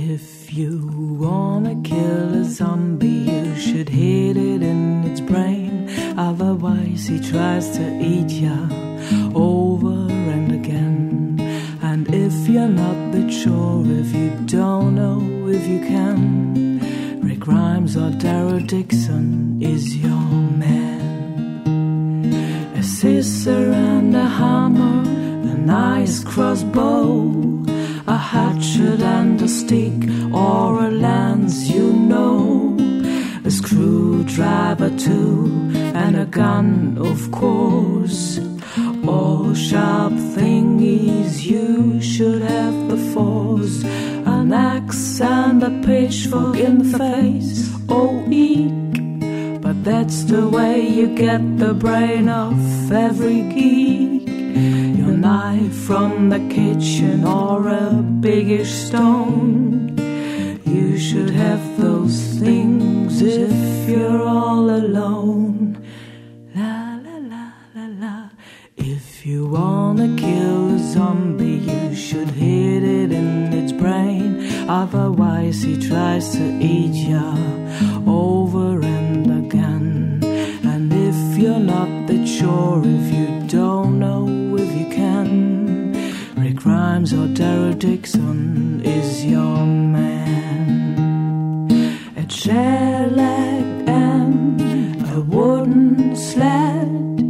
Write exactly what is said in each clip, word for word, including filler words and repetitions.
If you wanna kill a zombie, you should hit it in its brain. Otherwise he tries to eat ya over and again. And if you're not that sure, if you don't know if you can, Rick Grimes or Daryl Dixon is your man. A scissor and a hammer, a nice crossbow, a hatchet and a stick, or a lance, you know, a screwdriver too, and a gun, of course. All sharp thingies, you should have the force. An axe and a pitchfork in the face, oh eek. But that's the way you get the brain of every geek. Your knife from the kitchen or a biggish stone, you should have those things if you're all alone. La la la la la. If you wanna kill a zombie, you should hit it in its brain. Otherwise he tries to eat ya over and again. And if you're not that sure, if you don't know if you can, Rick Grimes or Daryl Dixon is your man. A chair leg and a wooden sled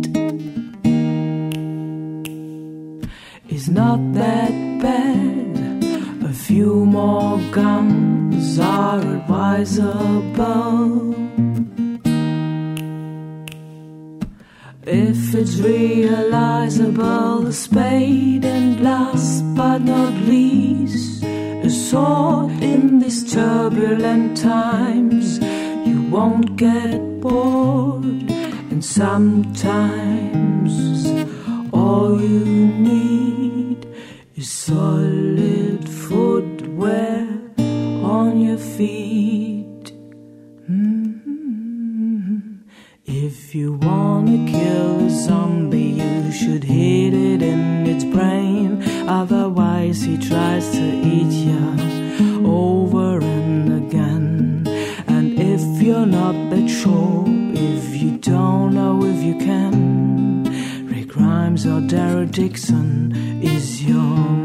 is not that bad. A few more guns are advisable. If it's realizable, a spade, and last but not least, a sword. In these turbulent times you won't get bored, and sometimes all you need is solid footwear on your feet. Mm-hmm. If you wanna kill a zombie, you should hit it in its brain. Otherwise he tries to eat ya over and again. And if you're not that sure, if you don't know if you can, Rick Grimes or Daryl Dixon is your